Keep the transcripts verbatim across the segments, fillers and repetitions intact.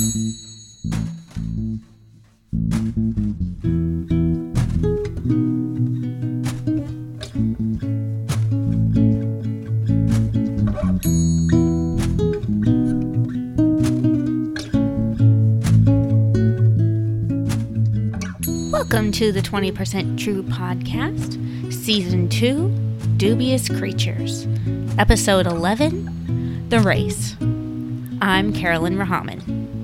Welcome to the twenty percent True Podcast, Season two, Dubious Creatures, Episode eleven, The Race. I'm Carolyn Rahaman.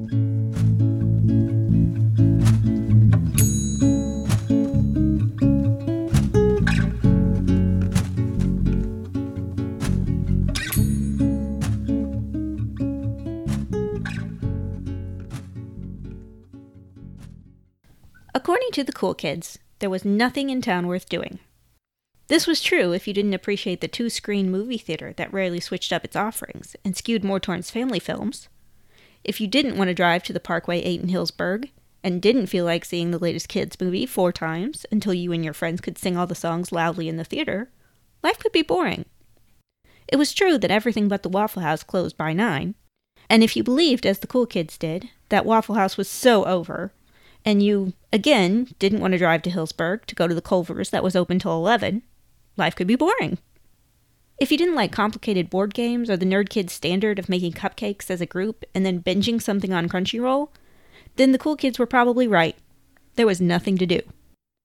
According to the cool kids, there was nothing in town worth doing. This was true if you didn't appreciate the two-screen movie theater that rarely switched up its offerings and skewed more towards family films, if you didn't want to drive to the Parkway eight in Hillsburg, and didn't feel like seeing the latest kids movie four times until you and your friends could sing all the songs loudly in the theater, life could be boring. It was true that everything but the Waffle House closed by nine, and if you believed, as the cool kids did, that Waffle House was so over, and you, again, didn't want to drive to Hillsburg to go to the Culver's that was open till eleven, life could be boring. If you didn't like complicated board games or the nerd kids' standard of making cupcakes as a group and then binging something on Crunchyroll, then the cool kids were probably right. There was nothing to do.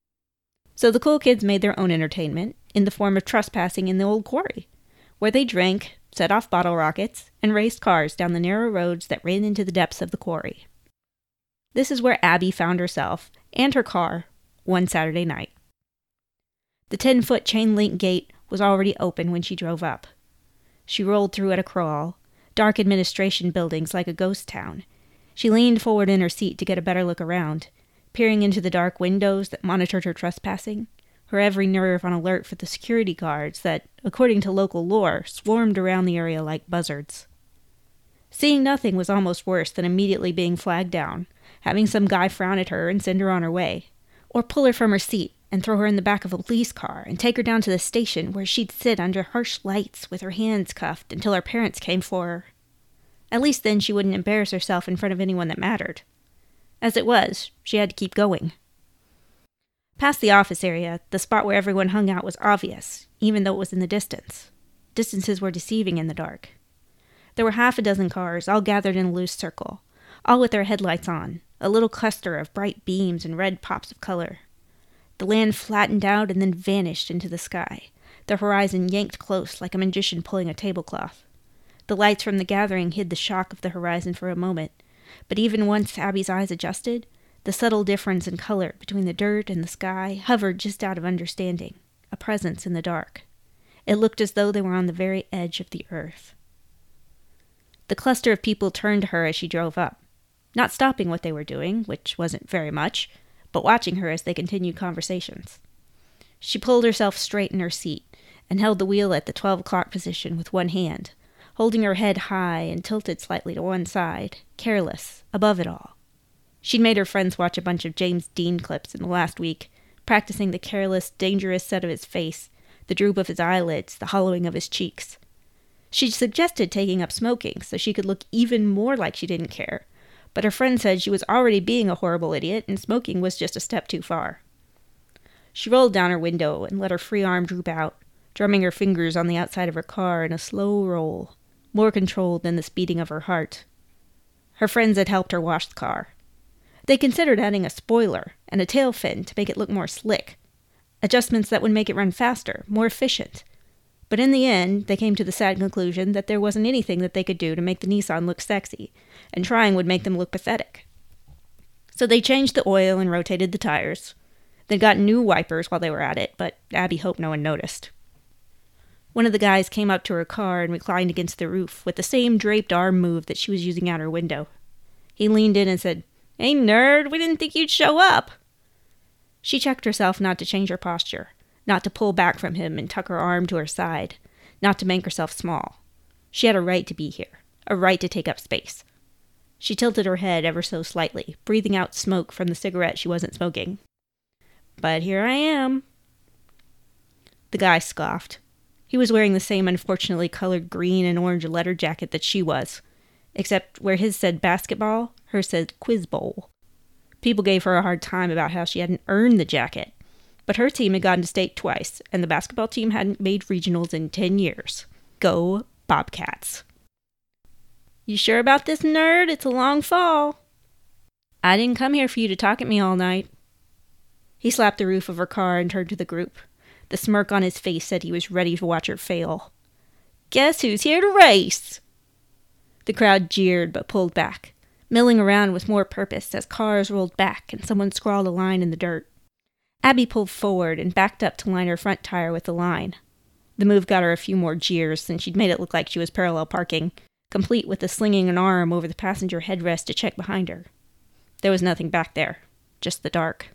So the cool kids made their own entertainment in the form of trespassing in the old quarry, where they drank, set off bottle rockets, and raced cars down the narrow roads that ran into the depths of the quarry. This is where Abby found herself, and her car, one Saturday night. The ten-foot chain-link gate was already open when she drove up. She rolled through at a crawl, dark administration buildings like a ghost town. She leaned forward in her seat to get a better look around, peering into the dark windows that monitored her trespassing, her every nerve on alert for the security guards that, according to local lore, swarmed around the area like buzzards. Seeing nothing was almost worse than immediately being flagged down, having some guy frown at her and send her on her way, or pull her from her seat and throw her in the back of a police car and take her down to the station where she'd sit under harsh lights with her hands cuffed until her parents came for her. At least then she wouldn't embarrass herself in front of anyone that mattered. As it was, she had to keep going. Past the office area, the spot where everyone hung out was obvious, even though it was in the distance. Distances were deceiving in the dark. There were half a dozen cars, all gathered in a loose circle, all with their headlights on, a little cluster of bright beams and red pops of color. The land flattened out and then vanished into the sky, the horizon yanked close like a magician pulling a tablecloth. The lights from the gathering hid the shock of the horizon for a moment, but even once Abby's eyes adjusted, the subtle difference in color between the dirt and the sky hovered just out of understanding, a presence in the dark. It looked as though they were on the very edge of the earth. The cluster of people turned to her as she drove up, not stopping what they were doing, which wasn't very much, but watching her as they continued conversations. She pulled herself straight in her seat and held the wheel at the twelve o'clock position with one hand, holding her head high and tilted slightly to one side, careless, above it all. She'd made her friends watch a bunch of James Dean clips in the last week, practicing the careless, dangerous set of his face, the droop of his eyelids, the hollowing of his cheeks. She'd suggested taking up smoking so she could look even more like she didn't care, but her friend said she was already being a horrible idiot and smoking was just a step too far. She rolled down her window and let her free arm droop out, drumming her fingers on the outside of her car in a slow roll, more controlled than the speeding of her heart. Her friends had helped her wash the car. They considered adding a spoiler and a tail fin to make it look more slick, adjustments that would make it run faster, more efficient. But in the end, they came to the sad conclusion that there wasn't anything that they could do to make the Nissan look sexy, and trying would make them look pathetic. So they changed the oil and rotated the tires. They got new wipers while they were at it, but Abby hoped no one noticed. One of the guys came up to her car and reclined against the roof with the same draped arm move that she was using out her window. He leaned in and said, "Hey, nerd, we didn't think you'd show up." She checked herself not to change her posture, not to pull back from him and tuck her arm to her side, not to make herself small. She had a right to be here, a right to take up space. She tilted her head ever so slightly, breathing out smoke from the cigarette she wasn't smoking. "But here I am." The guy scoffed. He was wearing the same unfortunately colored green and orange leather jacket that she was. Except where his said basketball, hers said quiz bowl. People gave her a hard time about how she hadn't earned the jacket. But her team had gone to state twice, and the basketball team hadn't made regionals in ten years. Go Bobcats. You sure about this, nerd? It's a long fall. I didn't come here for you to talk at me all night. He slapped the roof of her car and turned to the group. The smirk on his face said he was ready to watch her fail. Guess who's here to race? The crowd jeered but pulled back, milling around with more purpose as cars rolled back and someone scrawled a line in the dirt. Abby pulled forward and backed up to line her front tire with the line. The move got her a few more jeers since she'd made it look like she was parallel parking, complete with the slinging an arm over the passenger headrest to check behind her. There was nothing back there, just the dark.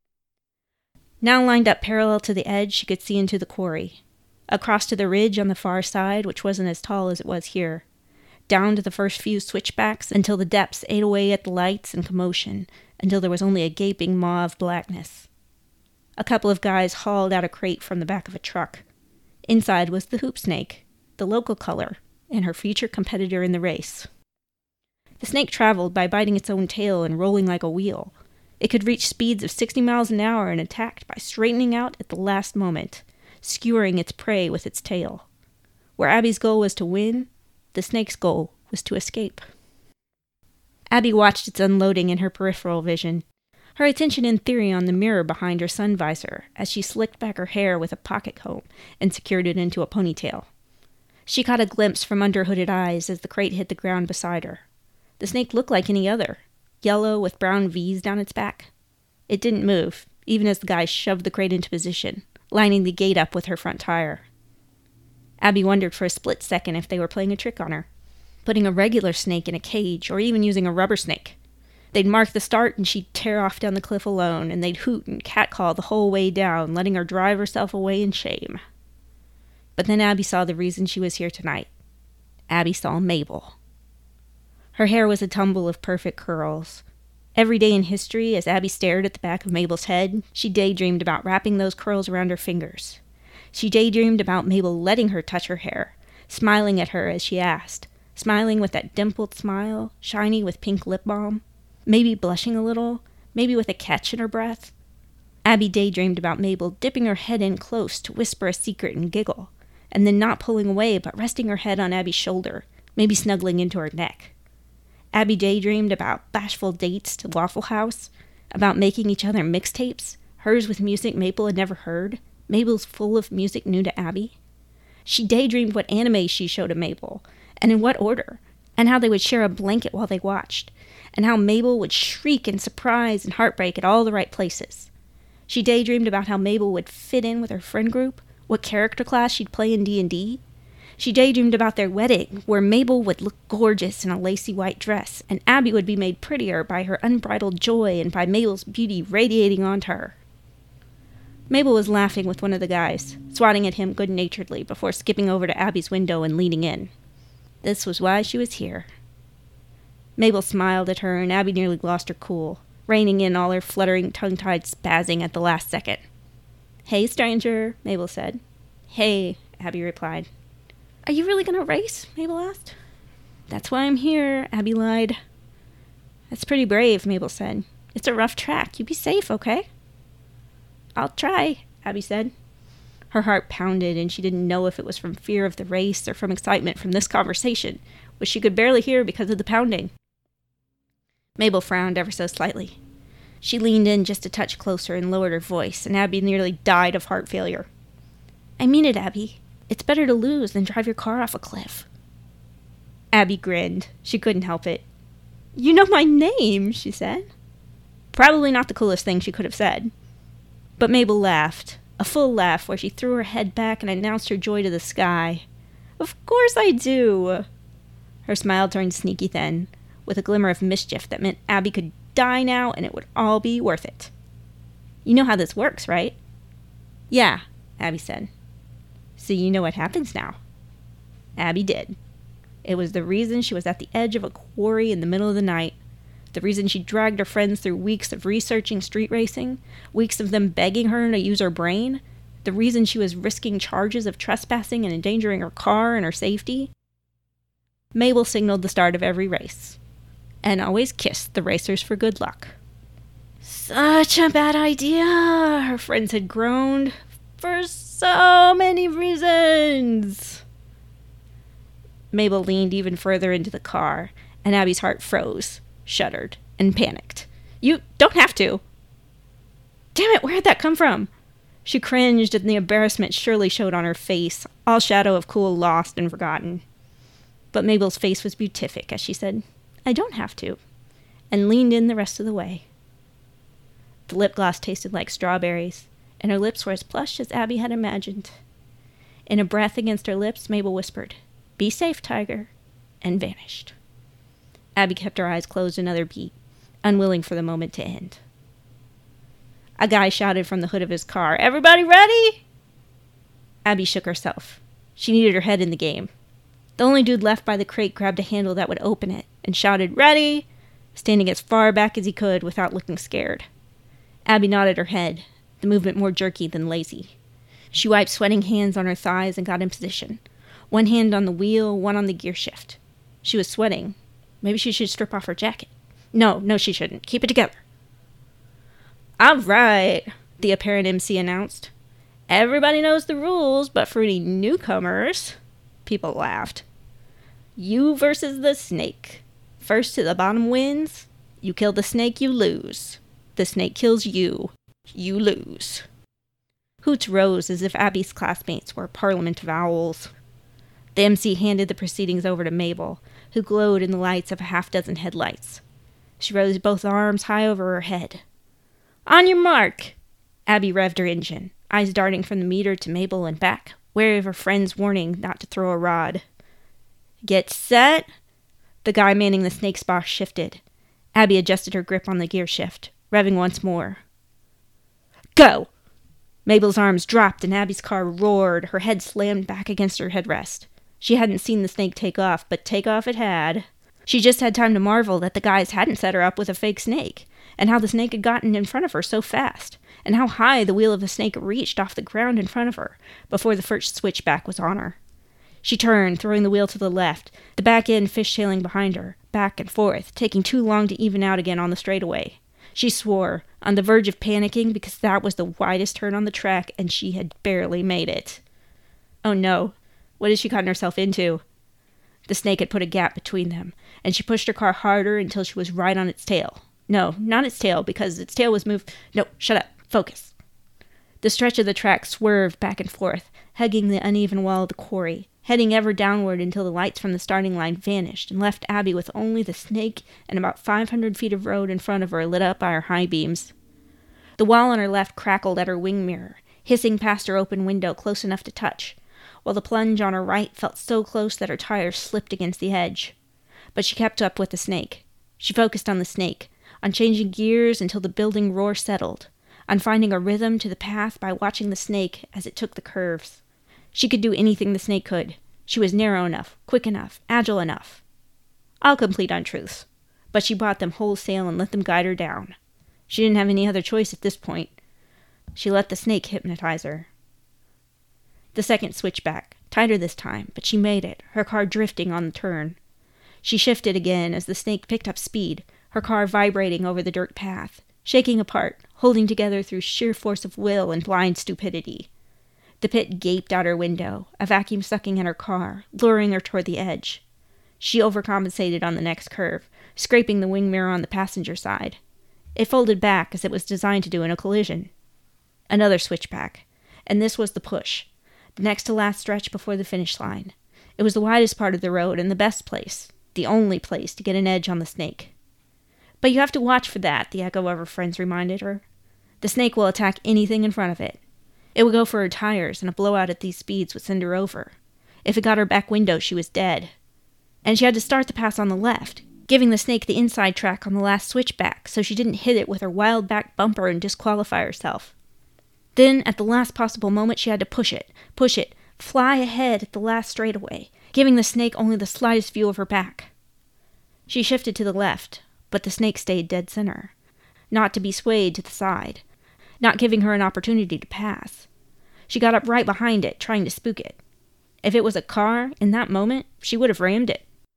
Now lined up parallel to the edge, she could see into the quarry. Across to the ridge on the far side, which wasn't as tall as it was here. Down to the first few switchbacks until the depths ate away at the lights and commotion, until there was only a gaping maw of blackness. A couple of guys hauled out a crate from the back of a truck. Inside was the hoop snake, the local color, and her future competitor in the race. The snake traveled by biting its own tail and rolling like a wheel. It could reach speeds of sixty miles an hour and attacked by straightening out at the last moment, skewering its prey with its tail. Where Abby's goal was to win, the snake's goal was to escape. Abby watched its unloading in her peripheral vision, her attention in theory on the mirror behind her sun visor as she slicked back her hair with a pocket comb and secured it into a ponytail. She caught a glimpse from under hooded eyes as the crate hit the ground beside her. The snake looked like any other, yellow with brown V's down its back. It didn't move, even as the guy shoved the crate into position, lining the gate up with her front tire. Abby wondered for a split second if they were playing a trick on her, putting a regular snake in a cage or even using a rubber snake. They'd mark the start and she'd tear off down the cliff alone, and they'd hoot and catcall the whole way down, letting her drive herself away in shame. But then Abby saw the reason she was here tonight. Abby saw Mabel. Her hair was a tumble of perfect curls. Every day in history, as Abby stared at the back of Mabel's head, she daydreamed about wrapping those curls around her fingers. She daydreamed about Mabel letting her touch her hair, smiling at her as she asked, smiling with that dimpled smile, shiny with pink lip balm, maybe blushing a little, maybe with a catch in her breath. Abby daydreamed about Mabel dipping her head in close to whisper a secret and giggle, and then not pulling away but resting her head on Abby's shoulder, maybe snuggling into her neck. Abby daydreamed about bashful dates to Waffle House, about making each other mixtapes, hers with music Mabel had never heard, Mabel's full of music new to Abby. She daydreamed what anime she showed to Mabel, and in what order, and how they would share a blanket while they watched, and how Mabel would shriek in surprise and heartbreak at all the right places. She daydreamed about how Mabel would fit in with her friend group, what character class she'd play in D and D. She daydreamed about their wedding, where Mabel would look gorgeous in a lacy white dress, and Abby would be made prettier by her unbridled joy and by Mabel's beauty radiating onto her. Mabel was laughing with one of the guys, swatting at him good-naturedly before skipping over to Abby's window and leaning in. This was why she was here. Mabel smiled at her, and Abby nearly lost her cool, reining in all her fluttering, tongue-tied spazzing at the last second. "Hey, stranger," Mabel said. "Hey," Abby replied. "Are you really going to race?" Mabel asked. "That's why I'm here," Abby lied. "That's pretty brave," Mabel said. "It's a rough track. You be safe, okay?" "I'll try," Abby said. Her heart pounded, and she didn't know if it was from fear of the race or from excitement from this conversation, which she could barely hear because of the pounding. Mabel frowned ever so slightly. She leaned in just a touch closer and lowered her voice, and Abby nearly died of heart failure. "I mean it, Abby. It's better to lose than drive your car off a cliff." Abby grinned. She couldn't help it. "You know my name," she said. Probably not the coolest thing she could have said. But Mabel laughed, a full laugh where she threw her head back and announced her joy to the sky. "Of course I do." Her smile turned sneaky then, with a glimmer of mischief that meant Abby could die now and it would all be worth it. "You know how this works, right?" "Yeah," Abby said. "So you know what happens now." Abby did. It was the reason she was at the edge of a quarry in the middle of the night, the reason she dragged her friends through weeks of researching street racing, weeks of them begging her to use her brain, the reason she was risking charges of trespassing and endangering her car and her safety. Mabel signaled the start of every race, and always kissed the racers for good luck. Such a bad idea, her friends had groaned, for so many reasons. Mabel leaned even further into the car, and Abby's heart froze, shuddered, and panicked. You don't have to. Damn it, where had that come from? She cringed, and the embarrassment surely showed on her face, all shadow of cool lost and forgotten. But Mabel's face was beatific as she said, I don't have to, and leaned in the rest of the way. The lip gloss tasted like strawberries, and her lips were as plush as Abby had imagined. In a breath against her lips, Mabel whispered, Be safe, Tiger, and vanished. Abby kept her eyes closed another beat, unwilling for the moment to end. A guy shouted from the hood of his car, Everybody ready? Abby shook herself. She needed her head in the game. The only dude left by the crate grabbed a handle that would open it and shouted, Ready! Standing as far back as he could without looking scared. Abby nodded her head, the movement more jerky than lazy. She wiped sweating hands on her thighs and got in position. One hand on the wheel, one on the gear shift. She was sweating. Maybe she should strip off her jacket. No, no she shouldn't. Keep it together. All right, the apparent M C announced. Everybody knows the rules, but for any newcomers... People laughed. You versus the snake. First to the bottom wins. You kill the snake, you lose. The snake kills you. You lose. Hoots rose as if Abby's classmates were a parliament of owls. The M C handed the proceedings over to Mabel, who glowed in the lights of a half-dozen headlights. She rose both arms high over her head. On your mark! Abby revved her engine, eyes darting from the meter to Mabel and back, wary of her friend's warning not to throw a rod. Get set! The guy manning the snake's box shifted. Abby adjusted her grip on the gear shift, revving once more. Go! Mabel's arms dropped and Abby's car roared, her head slammed back against her headrest. She hadn't seen the snake take off, but take off it had. She just had time to marvel that the guys hadn't set her up with a fake snake, and how the snake had gotten in front of her so fast, and how high the wheel of the snake reached off the ground in front of her before the first switchback was on her. She turned, throwing the wheel to the left, the back end fishtailing behind her, back and forth, taking too long to even out again on the straightaway. She swore, on the verge of panicking because that was the widest turn on the track and she had barely made it. Oh no, what had she gotten herself into? The snake had put a gap between them, and she pushed her car harder until she was right on its tail. No, not its tail, because its tail was moved... No, shut up. Focus. The stretch of the track swerved back and forth, hugging the uneven wall of the quarry, heading ever downward until the lights from the starting line vanished and left Abby with only the snake and about five hundred feet of road in front of her lit up by her high beams. The wall on her left crackled at her wing mirror, hissing past her open window close enough to touch, while the plunge on her right felt so close that her tires slipped against the edge. But she kept up with the snake. She focused on the snake, on changing gears until the building roar settled, on finding a rhythm to the path by watching the snake as it took the curves. She could do anything the snake could. She was narrow enough, quick enough, agile enough. All complete untruths, but she bought them wholesale and let them guide her down. She didn't have any other choice at this point. She let the snake hypnotize her. The second switchback, tighter this time, but she made it, her car drifting on the turn. She shifted again as the snake picked up speed, her car vibrating over the dirt path, shaking apart, holding together through sheer force of will and blind stupidity. The pit gaped out her window, a vacuum sucking in her car, luring her toward the edge. She overcompensated on the next curve, scraping the wing mirror on the passenger side. It folded back as it was designed to do in a collision. Another switchback, and this was the push, the next to last stretch before the finish line. It was the widest part of the road and the best place, the only place to get an edge on the snake. But you have to watch for that, the echo of her friends reminded her. The snake will attack anything in front of it. It would go for her tires, and a blowout at these speeds would send her over. If it got her back window, she was dead. And she had to start the pass on the left, giving the snake the inside track on the last switchback so she didn't hit it with her wild back bumper and disqualify herself. Then, at the last possible moment, she had to push it, push it, fly ahead at the last straightaway, giving the snake only the slightest view of her back. She shifted to the left, but the snake stayed dead center, not to be swayed to the side, not giving her an opportunity to pass. She got up right behind it, trying to spook it. If it was a car, in that moment, she would have rammed it.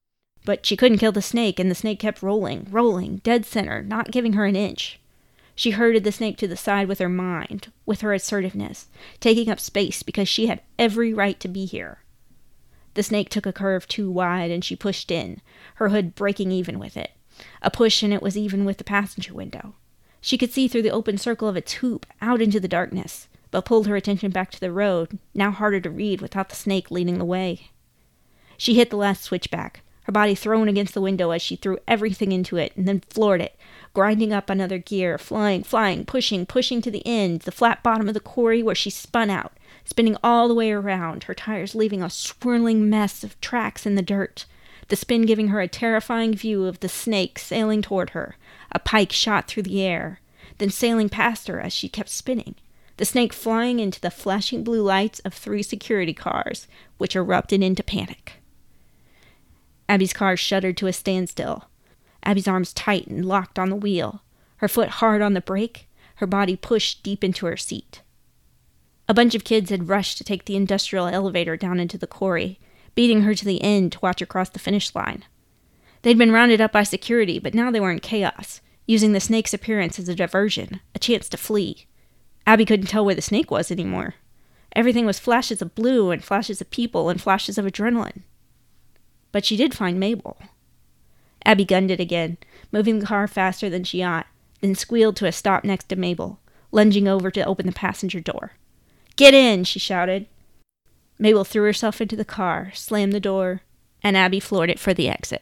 But she couldn't kill the snake, and the snake kept rolling, rolling, dead center, not giving her an inch. She herded the snake to the side with her mind, with her assertiveness, taking up space because she had every right to be here. The snake took a curve too wide, and she pushed in, her hood breaking even with it. A push, and it was even with the passenger window. She could see through the open circle of its hoop, out into the darkness, but pulled her attention back to the road, now harder to read without the snake leading the way. She hit the last switchback, her body thrown against the window as she threw everything into it, and then floored it, grinding up another gear, flying, flying, pushing, pushing to the end, the flat bottom of the quarry where she spun out, spinning all the way around, her tires leaving a swirling mess of tracks in the dirt, the spin giving her a terrifying view of the snake sailing toward her, a pike shot through the air, then sailing past her as she kept spinning, the snake flying into the flashing blue lights of three security cars, which erupted into panic. Abby's car shuddered to a standstill. Abby's arms tight and locked on the wheel, her foot hard on the brake, her body pushed deep into her seat. A bunch of kids had rushed to take the industrial elevator down into the quarry, beating her to the end to watch her cross the finish line. They'd been rounded up by security, but now they were in chaos, using the snake's appearance as a diversion, a chance to flee. Abby couldn't tell where the snake was anymore. Everything was flashes of blue and flashes of people and flashes of adrenaline. But she did find Mabel. Abby gunned it again, moving the car faster than she ought, then squealed to a stop next to Mabel, lunging over to open the passenger door. "Get in!" she shouted. Mabel threw herself into the car, slammed the door, and Abby floored it for the exit.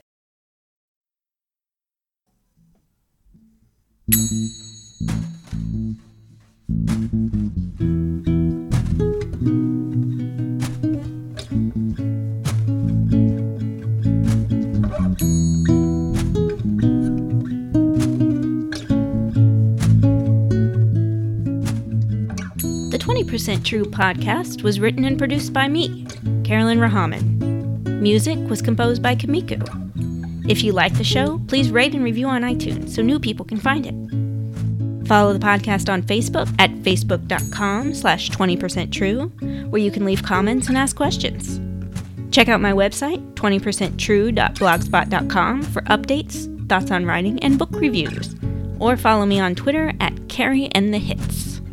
The twenty percent True podcast was written and produced by me, Carolyn Rahaman. Music was composed by Kamiku. If you like the show, please rate and review on iTunes so new people can find it. Follow the podcast on Facebook at facebook.com slash 20%true, where you can leave comments and ask questions. Check out my website, twenty percent true dot blogspot dot com, for updates, thoughts on writing, and book reviews. Or follow me on Twitter at Carrie and the Hits.